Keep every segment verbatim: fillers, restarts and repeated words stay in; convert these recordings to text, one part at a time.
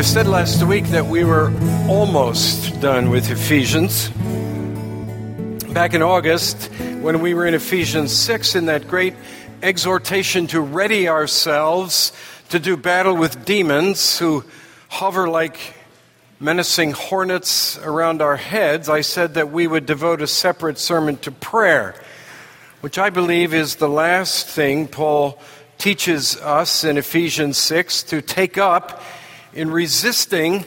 said last week that we were almost done with Ephesians. Back in August, when we were in Ephesians six, in that great exhortation to ready ourselves to do battle with demons who hover like menacing hornets around our heads, I said that we would devote a separate sermon to prayer, which I believe is the last thing Paul teaches us in Ephesians six to take up in resisting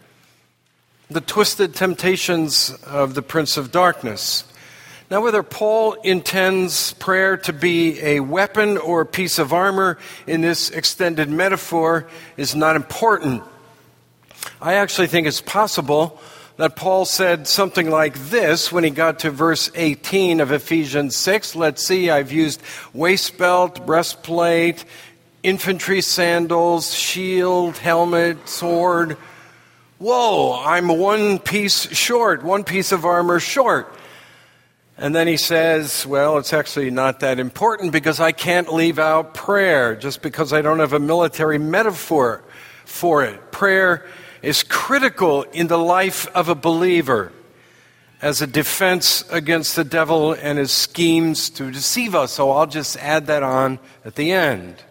the twisted temptations of the Prince of Darkness. Now, whether Paul intends prayer to be a weapon or a piece of armor in this extended metaphor is not important. I actually think it's possible that Paul said something like this when he got to verse eighteen of Ephesians six. Let's see, I've used waist belt, breastplate, infantry sandals, shield, helmet, sword. Whoa, I'm one piece short, one piece of armor short. And then he says, well, it's actually not that important because I can't leave out prayer just because I don't have a military metaphor for it. Prayer is critical in the life of a believer as a defense against the devil and his schemes to deceive us. So I'll just add that on at the end.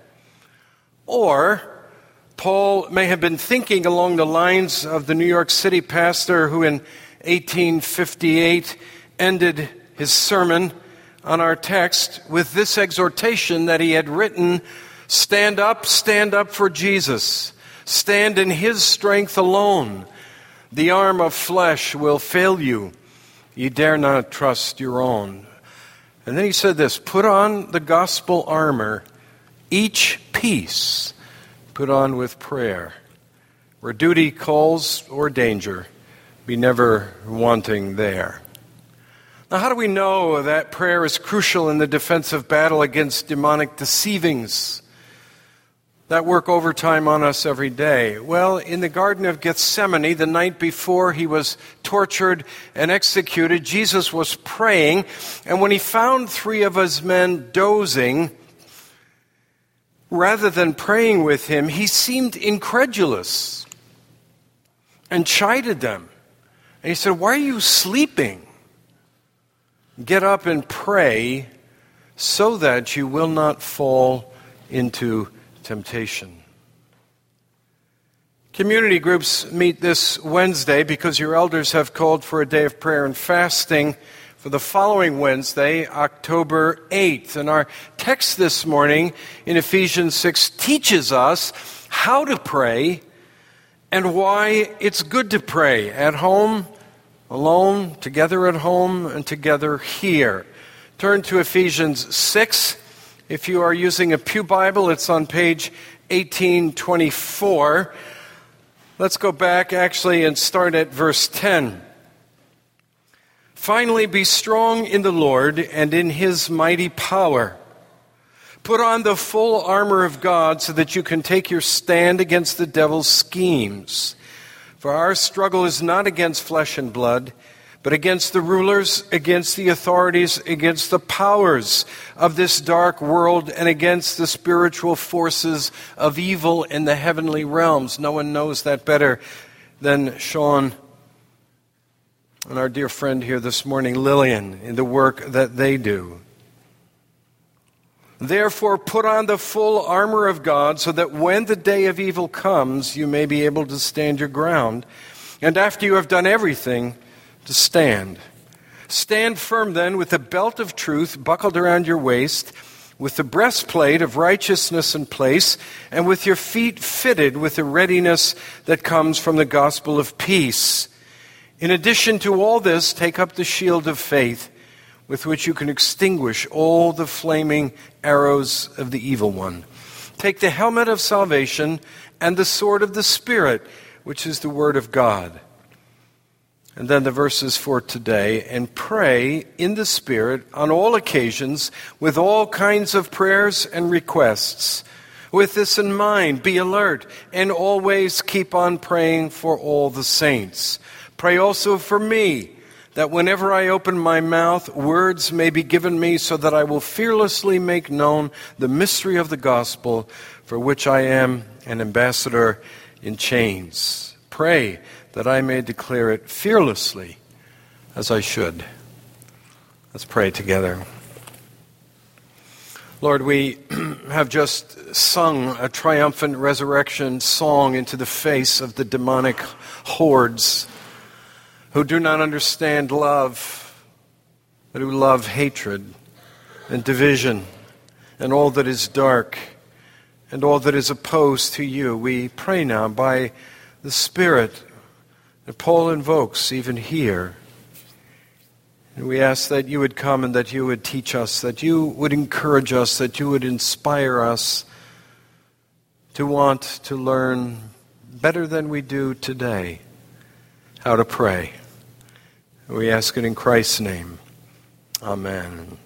Or Paul may have been thinking along the lines of the New York City pastor who in eighteen fifty-eight ended his sermon on our text with this exhortation that he had written, "Stand up, stand up for Jesus. Stand in his strength alone. The arm of flesh will fail you. Ye dare not trust your own." And then he said this, "Put on the gospel armor, each piece put on with prayer. Where duty calls or danger, be never wanting there." Now, how do we know that prayer is crucial in the defensive battle against demonic deceivings that work overtime on us every day? Well, in the Garden of Gethsemane, the night before he was tortured and executed, Jesus was praying, and when he found three of his men dozing, rather than praying with him, he seemed incredulous and chided them. And he said, "Why are you sleeping? Get up and pray so that you will not fall into temptation." Community groups meet this Wednesday because your elders have called for a day of prayer and fasting for the following Wednesday, October eighth. And our text this morning in Ephesians six teaches us how to pray and why it's good to pray at home, alone, together at home, and together here. Turn to Ephesians six. If you are using a Pew Bible, it's on page eighteen twenty-four. Let's go back actually and start at verse ten. "Finally, be strong in the Lord and in his mighty power. Put on the full armor of God so that you can take your stand against the devil's schemes. For our struggle is not against flesh and blood, but against the rulers, against the authorities, against the powers of this dark world, and against the spiritual forces of evil in the heavenly realms." No one knows that better than Sean and our dear friend here this morning, Lillian, in the work that they do. "Therefore, put on the full armor of God so that when the day of evil comes, you may be able to stand your ground. And after you have done everything, to stand. Stand firm then with the belt of truth buckled around your waist, with the breastplate of righteousness in place, and with your feet fitted with the readiness that comes from the gospel of peace. In addition to all this, take up the shield of faith, with which you can extinguish all the flaming arrows of the evil one. Take the helmet of salvation and the sword of the Spirit, which is the word of God." And then the verses for today, "And pray in the Spirit on all occasions with all kinds of prayers and requests. With this in mind, be alert and always keep on praying for all the saints. Pray also for me, that whenever I open my mouth, words may be given me so that I will fearlessly make known the mystery of the gospel, for which I am an ambassador in chains. Pray that I may declare it fearlessly as I should. Let's pray together. Lord, we have just sung a triumphant resurrection song into the face of the demonic hordes who do not understand love, but who love hatred and division and all that is dark and all that is opposed to you. We pray now by the Spirit that Paul invokes even here. And we ask that you would come and that you would teach us, that you would encourage us, that you would inspire us to want to learn better than we do today how to pray. We ask it in Christ's name. Amen.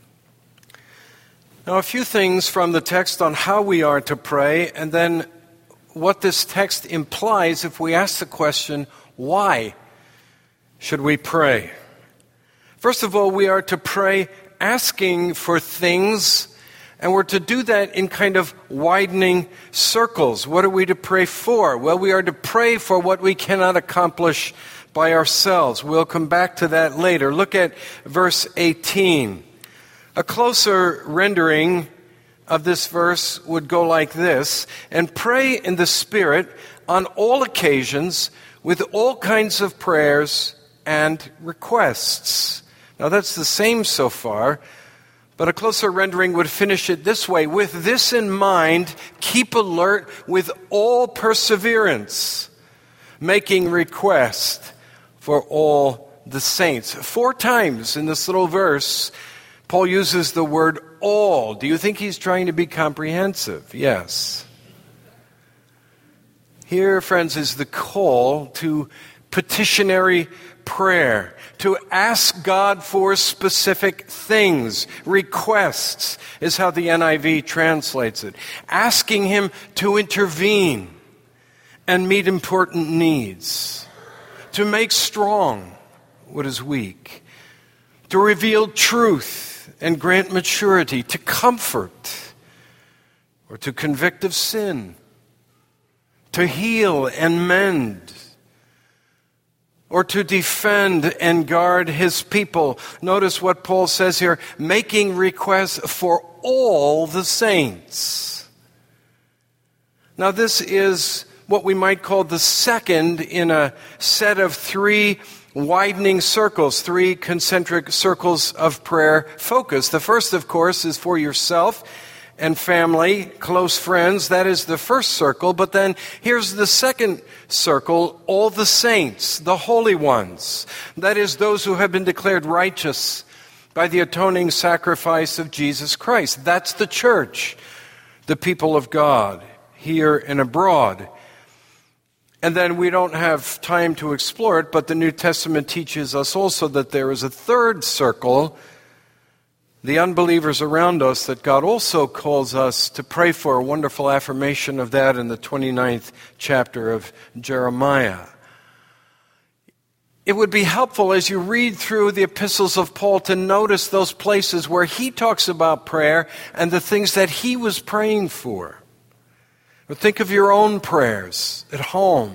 Now, a few things from the text on how we are to pray, and then what this text implies if we ask the question, why should we pray? First of all, we are to pray asking for things, and we're to do that in kind of widening circles. What are we to pray for? Well, we are to pray for what we cannot accomplish by ourselves. We'll come back to that later. Look at verse eighteen. A closer rendering of this verse would go like this: and pray in the Spirit on all occasions with all kinds of prayers and requests. Now that's the same so far, but a closer rendering would finish it this way: with this in mind, keep alert with all perseverance, making request for all the saints. Four times in this little verse, Paul uses the word all. Do you think he's trying to be comprehensive? Yes. Here, friends, is the call to petitionary prayer, to ask God for specific things. Requests is how the N I V translates it. Asking Him to intervene and meet important needs, to make strong what is weak, to reveal truth and grant maturity, to comfort or to convict of sin, to heal and mend, or to defend and guard His people. Notice what Paul says here: making requests for all the saints. Now this is what we might call the second in a set of three widening circles, three concentric circles of prayer focus. The first, of course, is for yourself and family, close friends. That is the first circle. But then here's the second circle: all the saints, the holy ones. That is those who have been declared righteous by the atoning sacrifice of Jesus Christ. That's the church, the people of God, here and abroad. And then we don't have time to explore it, but the New Testament teaches us also that there is a third circle, the unbelievers around us, that God also calls us to pray for. A wonderful affirmation of that in the twenty-ninth chapter of Jeremiah. It would be helpful as you read through the epistles of Paul to notice those places where he talks about prayer and the things that he was praying for. But think of your own prayers at home.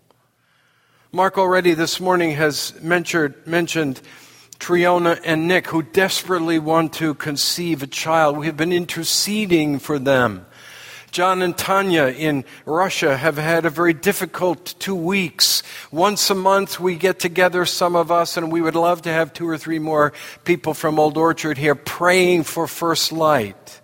Mark already this morning has mentioned, mentioned Triona and Nick, who desperately want to conceive a child. We have been interceding for them. John and Tanya in Russia have had a very difficult two weeks. Once a month we get together, some of us, and we would love to have two or three more people from Old Orchard here praying for First Light.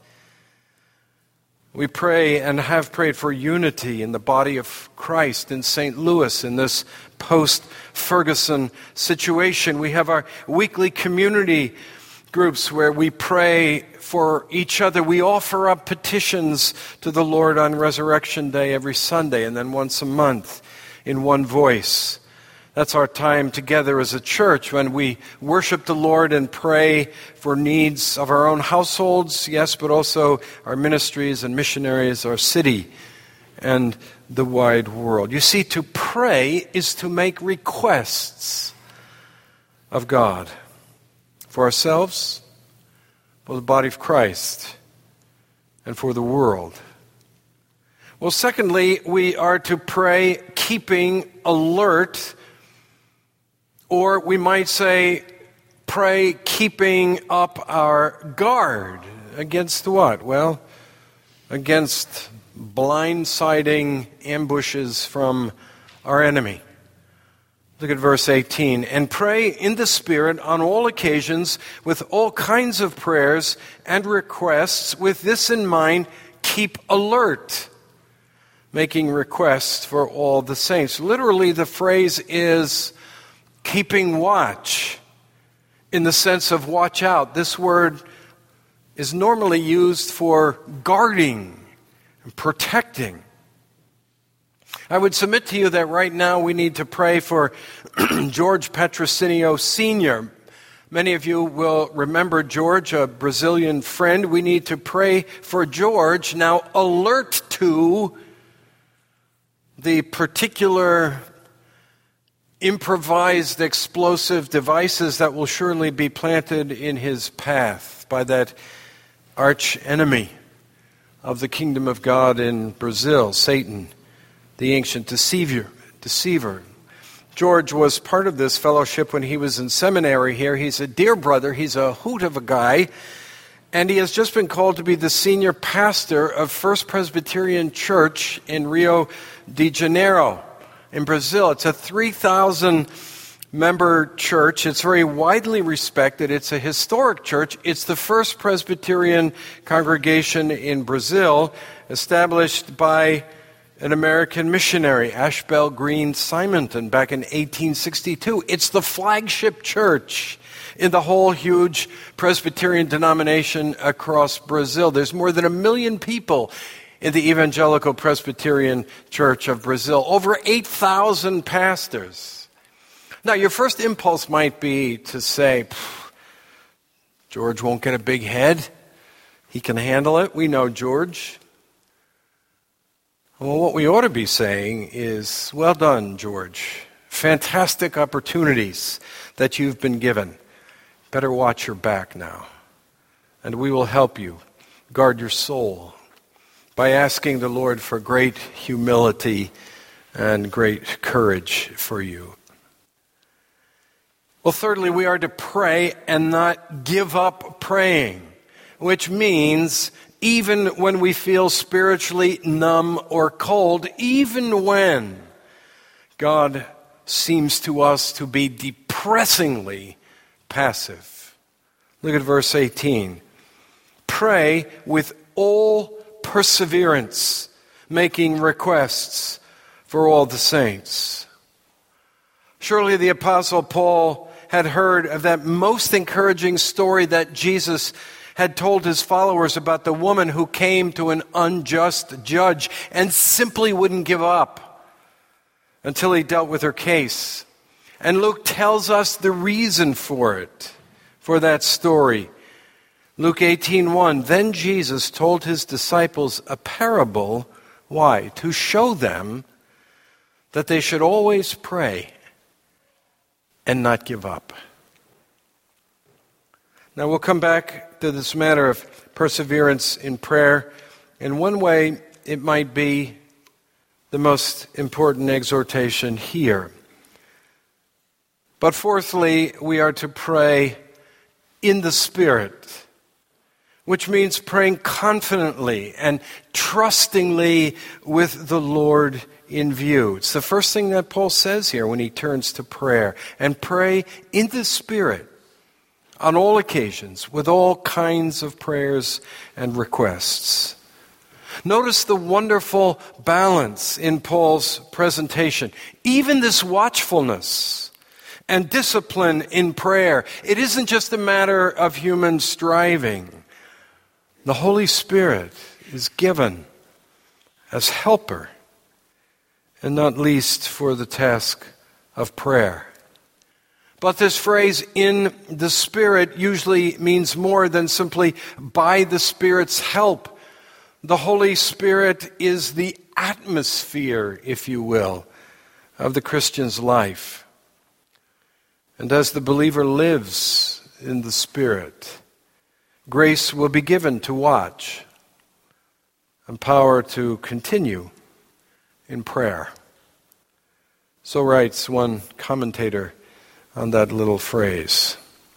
We pray and have prayed for unity in the body of Christ in Saint Louis in this post-Ferguson situation. We have our weekly community groups where we pray for each other. We offer up petitions to the Lord on Resurrection Day every Sunday, and then once a month in one voice. That's our time together as a church when we worship the Lord and pray for needs of our own households, yes, but also our ministries and missionaries, our city, and the wide world. You see, to pray is to make requests of God for ourselves, for the body of Christ, and for the world. Well, secondly, we are to pray keeping alert, or we might say pray keeping up our guard. Against what? Well, against blindsiding ambushes from our enemy. Look at verse eighteen. And pray in the Spirit on all occasions with all kinds of prayers and requests. With this in mind, keep alert, making requests for all the saints. Literally, the phrase is keeping watch, in the sense of watch out. This word is normally used for guarding and protecting. I would submit to you that right now we need to pray for George Patrocinio Senior Many of you will remember George, a Brazilian friend. We need to pray for George, now alert to the particular improvised explosive devices that will surely be planted in his path by that arch enemy of the kingdom of God in Brazil, Satan, the ancient deceiver. deceiver. George was part of this fellowship when he was in seminary here. He's a dear brother. He's a hoot of a guy. And he has just been called to be the senior pastor of First Presbyterian Church in Rio de Janeiro in Brazil. It's a three thousand member church. It's very widely respected. It's a historic church. It's the first Presbyterian congregation in Brazil, established by an American missionary, Ashbel Green Simonton, back in eighteen sixty-two. It's the flagship church in the whole huge Presbyterian denomination across Brazil. There's more than a million people in the Evangelical Presbyterian Church of Brazil. Over eight thousand pastors. Now, your first impulse might be to say, George won't get a big head. He can handle it. We know George. Well, what we ought to be saying is, well done, George. Fantastic opportunities that you've been given. Better watch your back now. And we will help you guard your soul by asking the Lord for great humility and great courage for you. Well, thirdly, we are to pray and not give up praying, which means even when we feel spiritually numb or cold, even when God seems to us to be depressingly passive. Look at verse eighteen. Pray with all perseverance, making requests for all the saints. Surely the Apostle Paul had heard of that most encouraging story that Jesus had told his followers about the woman who came to an unjust judge and simply wouldn't give up until he dealt with her case. And Luke tells us the reason for it, for that story. Luke eighteen one, then Jesus told his disciples a parable. Why? To show them that they should always pray and not give up. Now we'll come back to this matter of perseverance in prayer. In one way, it might be the most important exhortation here. But fourthly, we are to pray in the Spirit, which means praying confidently and trustingly with the Lord in view. It's the first thing that Paul says here when he turns to prayer. And pray in the Spirit on all occasions with all kinds of prayers and requests. Notice the wonderful balance in Paul's presentation. Even this watchfulness and discipline in prayer, it isn't just a matter of human striving. The Holy Spirit is given as helper, and not least for the task of prayer. But this phrase, in the Spirit, usually means more than simply by the Spirit's help. The Holy Spirit is the atmosphere, if you will, of the Christian's life. And as the believer lives in the Spirit, grace will be given to watch and power to continue in prayer. So writes one commentator on that little phrase.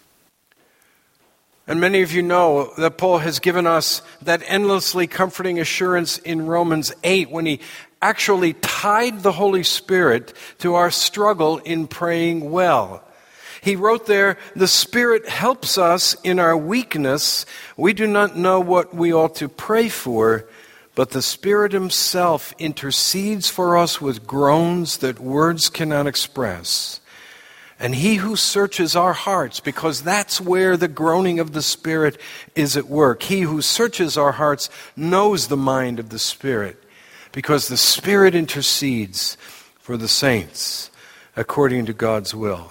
And many of you know that Paul has given us that endlessly comforting assurance in Romans eight when he actually tied the Holy Spirit to our struggle in praying well. He wrote there, "The Spirit helps us in our weakness. We do not know what we ought to pray for, but the Spirit Himself intercedes for us with groans that words cannot express. And He who searches our hearts," because that's where the groaning of the Spirit is at work. He who searches our hearts knows the mind of the Spirit, because the Spirit intercedes for the saints according to God's will.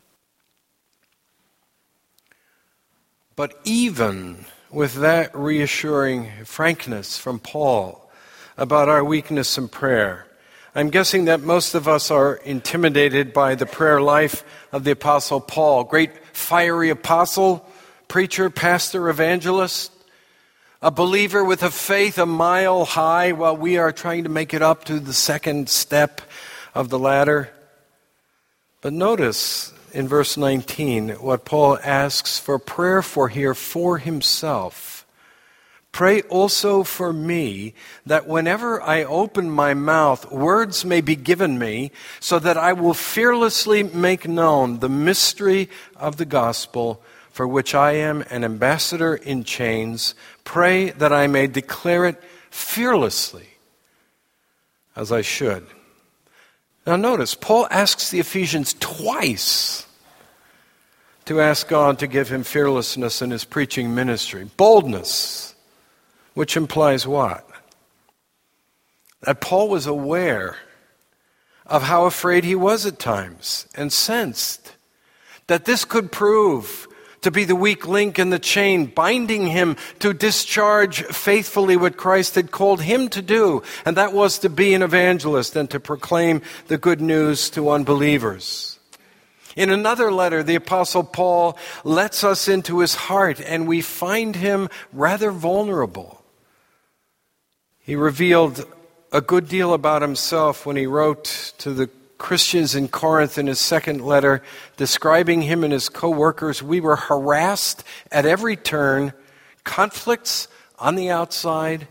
But even with that reassuring frankness from Paul about our weakness in prayer, I'm guessing that most of us are intimidated by the prayer life of the Apostle Paul, great fiery apostle, preacher, pastor, evangelist, a believer with a faith a mile high while we are trying to make it up to the second step of the ladder. But notice in verse nineteen what Paul asks for prayer for here for himself. "Pray also for me, that whenever I open my mouth, words may be given me, so that I will fearlessly make known the mystery of the gospel, for which I am an ambassador in chains. Pray that I may declare it fearlessly, as I should." Now notice, Paul asks the Ephesians twice to ask God to give him fearlessness in his preaching ministry. Boldness. Which implies what? That Paul was aware of how afraid he was at times and sensed that this could prove to be the weak link in the chain, binding him to discharge faithfully what Christ had called him to do, and that was to be an evangelist and to proclaim the good news to unbelievers. In another letter, the Apostle Paul lets us into his heart, and we find him rather vulnerable. He revealed a good deal about himself when he wrote to the Christians in Corinth in his second letter, describing him and his co-workers. "We were harassed at every turn, conflicts on the outside,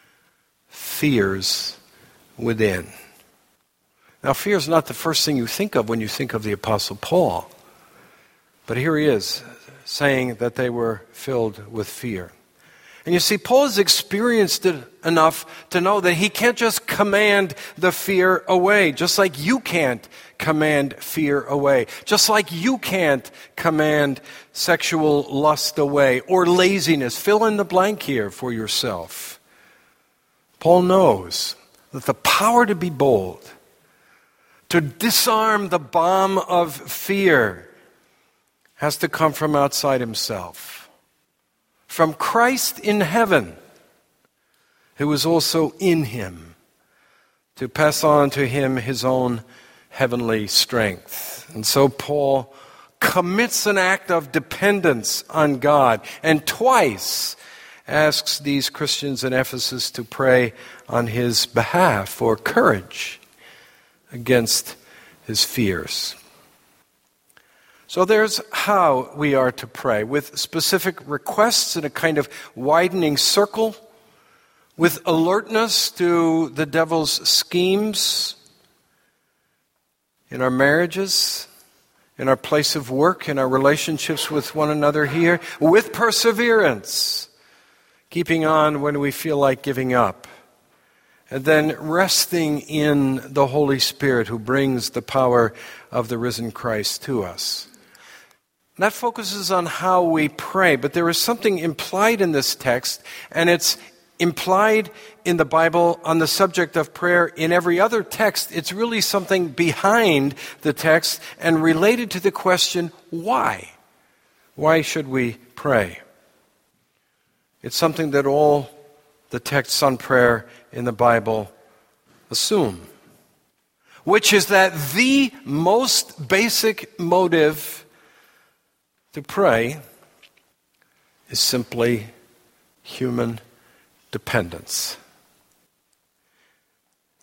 fears within." Now, fear is not the first thing you think of when you think of the Apostle Paul. But here he is saying that they were filled with fear. And you see, Paul has experienced it enough to know that he can't just command the fear away, just like you can't command fear away, just like you can't command sexual lust away or laziness. Fill in the blank here for yourself. Paul knows that the power to be bold, to disarm the bomb of fear, has to come from outside himself. From Christ in heaven, who is also in him, to pass on to him his own heavenly strength. And so Paul commits an act of dependence on God, and twice asks these Christians in Ephesus to pray on his behalf for courage against his fears. So there's how we are to pray, with specific requests in a kind of widening circle, with alertness to the devil's schemes in our marriages, in our place of work, in our relationships with one another here, with perseverance, keeping on when we feel like giving up, and then resting in the Holy Spirit who brings the power of the risen Christ to us. That focuses on how we pray, but there is something implied in this text, and it's implied in the Bible on the subject of prayer. In every other text, it's really something behind the text and related to the question, why? Why should we pray? It's something that all the texts on prayer in the Bible assume, which is that the most basic motive to pray is simply human dependence.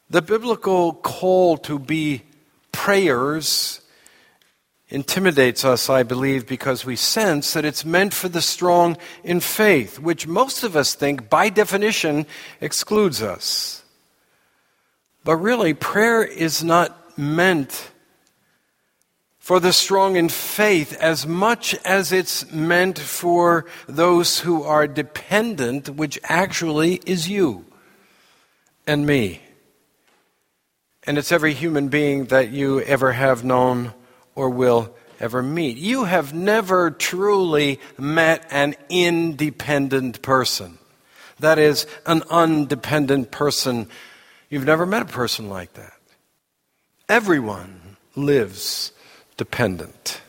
The biblical call to be prayers intimidates us, I believe, because we sense that it's meant for the strong in faith, which most of us think, by definition, excludes us. But really, prayer is not meant for the strong in faith as much as it's meant for those who are dependent, which actually is you and me. And it's every human being that you ever have known or will ever meet. You have never truly met an independent person. That is, an undependent person. You've never met a person like that. Everyone lives dependent.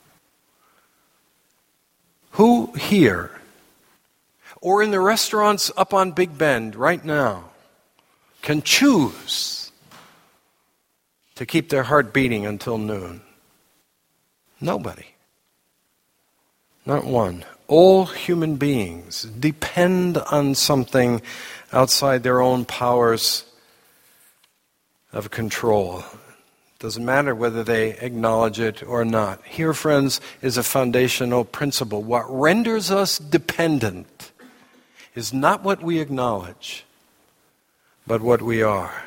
Who here, or in the restaurants up on Big Bend right now, can choose to keep their heart beating until noon? Nobody. Not one. All human beings depend on something outside their own powers of control. Doesn't matter whether they acknowledge it or not. Here, friends, is a foundational principle. What renders us dependent is not what we acknowledge, but what we are.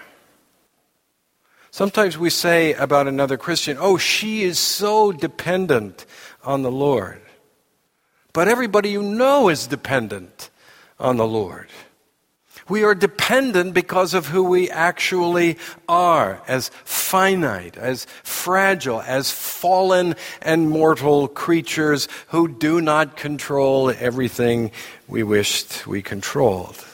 Sometimes we say about another Christian, oh, she is so dependent on the Lord. But everybody you know is dependent on the Lord. We are dependent because of who we actually are, as finite, as fragile, as fallen and mortal creatures who do not control everything we wished we controlled.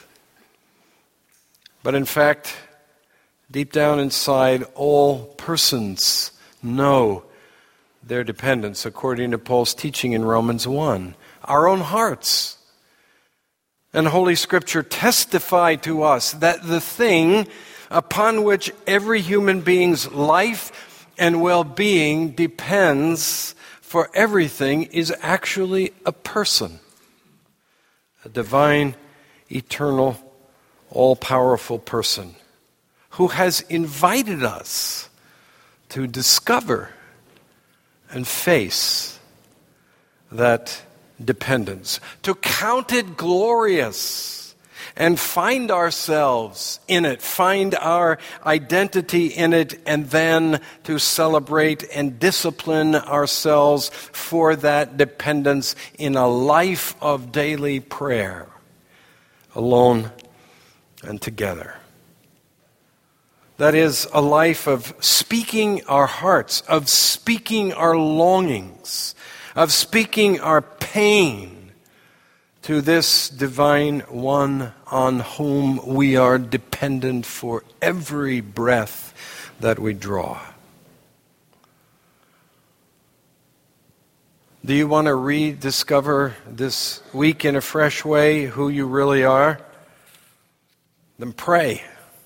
But in fact, deep down inside, all persons know their dependence, according to Paul's teaching in Romans one. Our own hearts and Holy Scripture testify to us that the thing upon which every human being's life and well-being depends for everything is actually a person, a divine, eternal, all-powerful person who has invited us to discover and face that dependence, to count it glorious and find ourselves in it, find our identity in it, and then to celebrate and discipline ourselves for that dependence in a life of daily prayer, alone and together. That is a life of speaking our hearts, of speaking our longings, of speaking our pain to this divine one on whom we are dependent for every breath that we draw. Do you want to rediscover this week in a fresh way who you really are? Then pray.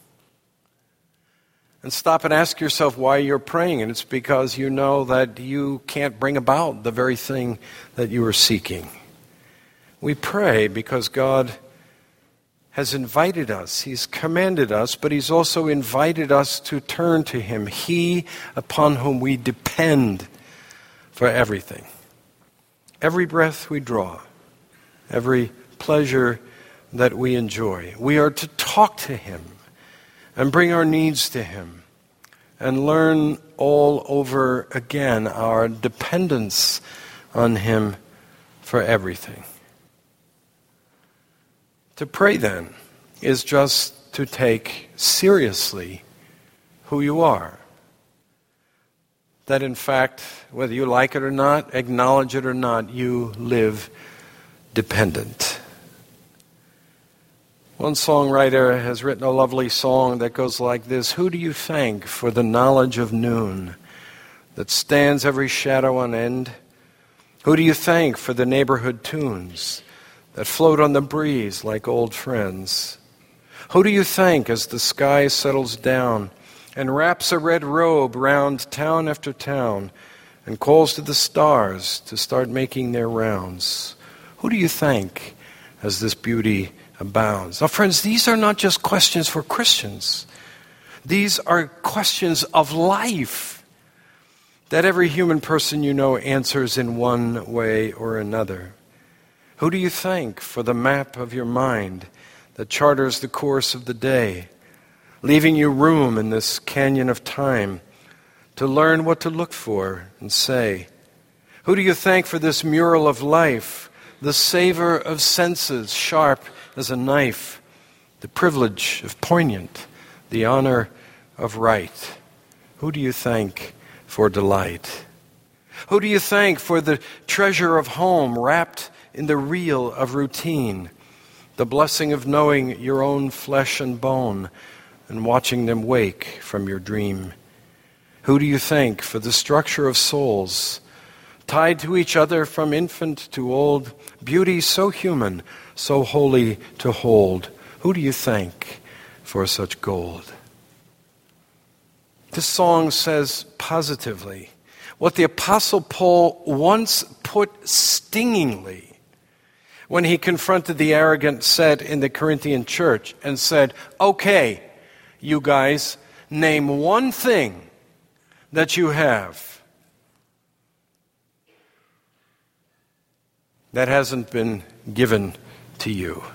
And stop and ask yourself why you're praying. And it's because you know that you can't bring about the very thing that you are seeking. We pray because God has invited us. He's commanded us, but He's also invited us to turn to Him. He upon whom we depend for everything. Every breath we draw, every pleasure that we enjoy. We are to talk to Him and bring our needs to Him and learn all over again our dependence on Him for everything. To pray, then, is just to take seriously who you are. That, in fact, whether you like it or not, acknowledge it or not, you live dependent. One songwriter has written a lovely song that goes like this: who do you thank for the knowledge of noon that stands every shadow on end? Who do you thank for the neighborhood tunes that float on the breeze like old friends? Who do you thank as the sky settles down and wraps a red robe round town after town and calls to the stars to start making their rounds? Who do you thank as this beauty abounds? Now, friends, these are not just questions for Christians. These are questions of life that every human person you know answers in one way or another. Who do you thank for the map of your mind that charters the course of the day, leaving you room in this canyon of time to learn what to look for and say? Who do you thank for this mural of life, the savor of senses sharp as a knife, the privilege of poignant, the honor of right? Who do you thank for delight? Who do you thank for the treasure of home wrapped in the reel of routine, the blessing of knowing your own flesh and bone and watching them wake from your dream? Who do you thank for the structure of souls, tied to each other from infant to old, beauty so human, so holy to hold? Who do you thank for such gold? This song says positively what the Apostle Paul once put stingingly when he confronted the arrogant set in the Corinthian church and said, okay, you guys, name one thing that you have that hasn't been given to you.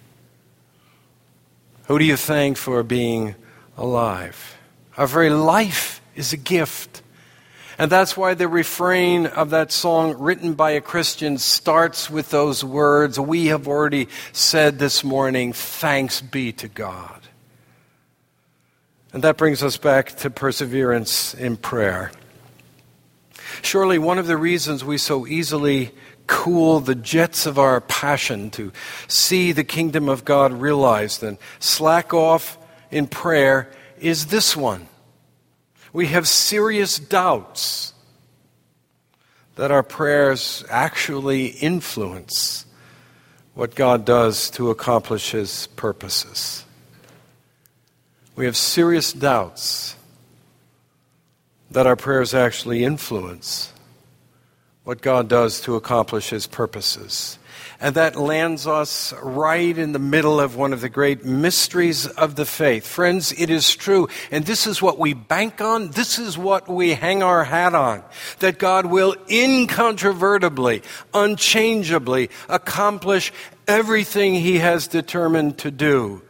Who do you thank for being alive? Our very life is a gift. And that's why the refrain of that song written by a Christian starts with those words we have already said this morning, thanks be to God. And that brings us back to perseverance in prayer. Surely one of the reasons we so easily cool the jets of our passion to see the kingdom of God realized and slack off in prayer is this one. We have serious doubts that our prayers actually influence what God does to accomplish His purposes. We have serious doubts that our prayers actually influence what God does to accomplish His purposes. And that lands us right in the middle of one of the great mysteries of the faith. Friends, it is true, and this is what we bank on, this is what we hang our hat on, that God will incontrovertibly, unchangeably accomplish everything He has determined to do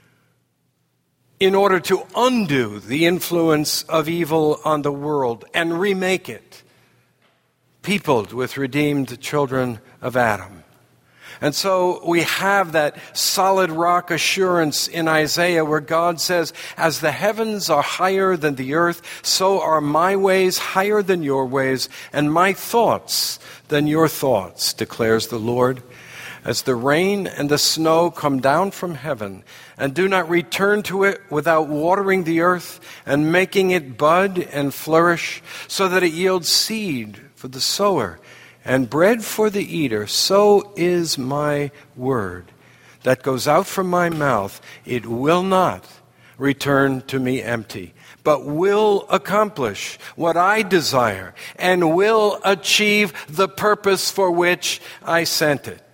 in order to undo the influence of evil on the world and remake it peopled with redeemed children of Adam. And so we have that solid rock assurance in Isaiah where God says, as the heavens are higher than the earth, so are my ways higher than your ways, and my thoughts than your thoughts, declares the Lord. As the rain and the snow come down from heaven and do not return to it without watering the earth and making it bud and flourish, so that it yields seed for the sower and bread for the eater, so is my word that goes out from my mouth. It will not return to me empty, but will accomplish what I desire and will achieve the purpose for which I sent it.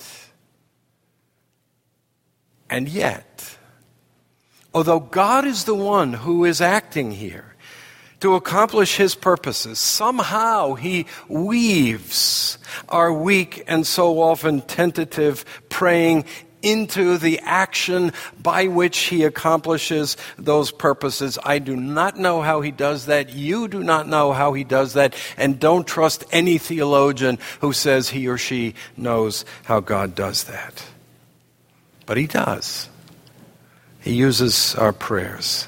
And yet, although God is the one who is acting here to accomplish His purposes, somehow He weaves our weak and so often tentative praying into the action by which He accomplishes those purposes. I do not know how He does that. You do not know how He does that. And don't trust any theologian who says he or she knows how God does that. But He does. He uses our prayers.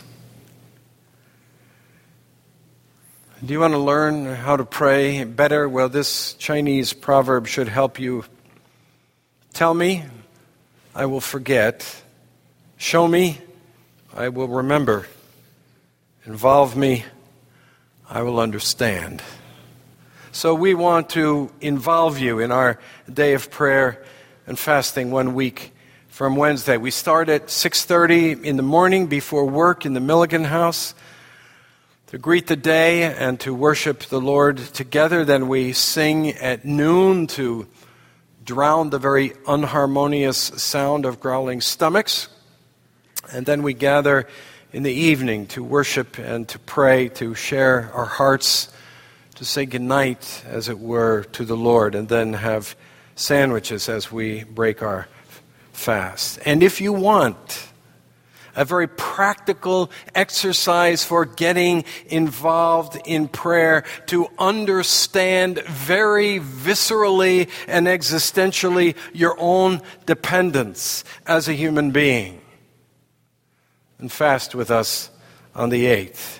Do you want to learn how to pray better? Well, this Chinese proverb should help you. Tell me, I will forget. Show me, I will remember. Involve me, I will understand. So we want to involve you in our day of prayer and fasting one week from Wednesday. We start at six thirty in the morning before work in the Milligan House to greet the day and to worship the Lord together. Then we sing at noon to drown the very unharmonious sound of growling stomachs. And then we gather in the evening to worship and to pray, to share our hearts, to say goodnight, as it were, to the Lord, and then have sandwiches as we break our fast. And if you want a very practical exercise for getting involved in prayer, to understand very viscerally and existentially your own dependence as a human being, and fast with us on the eighth.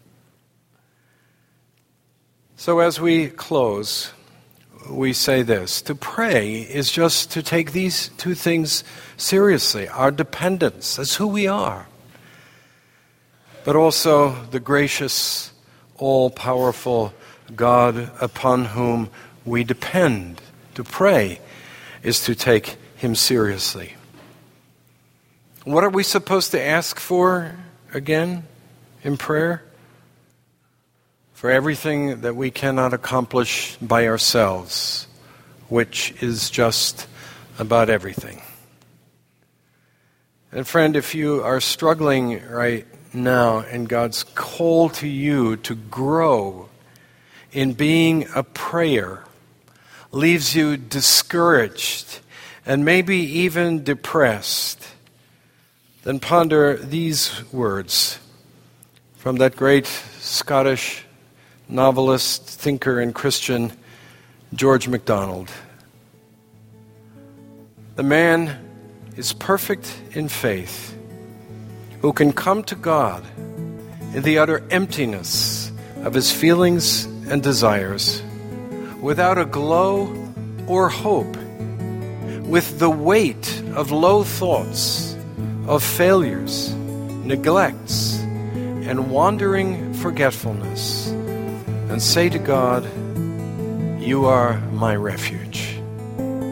So as we close, we say this: to pray is just to take these two things seriously. Our dependence, that's who we are. But also the gracious, all-powerful God upon whom we depend. To pray is to take Him seriously. What are we supposed to ask for again in prayer? For everything that we cannot accomplish by ourselves, which is just about everything. And friend, if you are struggling right now and God's call to you to grow in being a prayer leaves you discouraged and maybe even depressed, then ponder these words from that great Scottish novelist, thinker, and Christian, George MacDonald. The man is perfect in faith who can come to God in the utter emptiness of his feelings and desires, without a glow or hope, with the weight of low thoughts, of failures, neglects, and wandering forgetfulness, and say to God, "You are my refuge."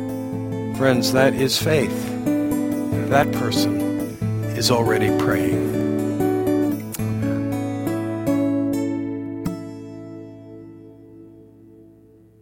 Friends, that is faith. That person is already praying.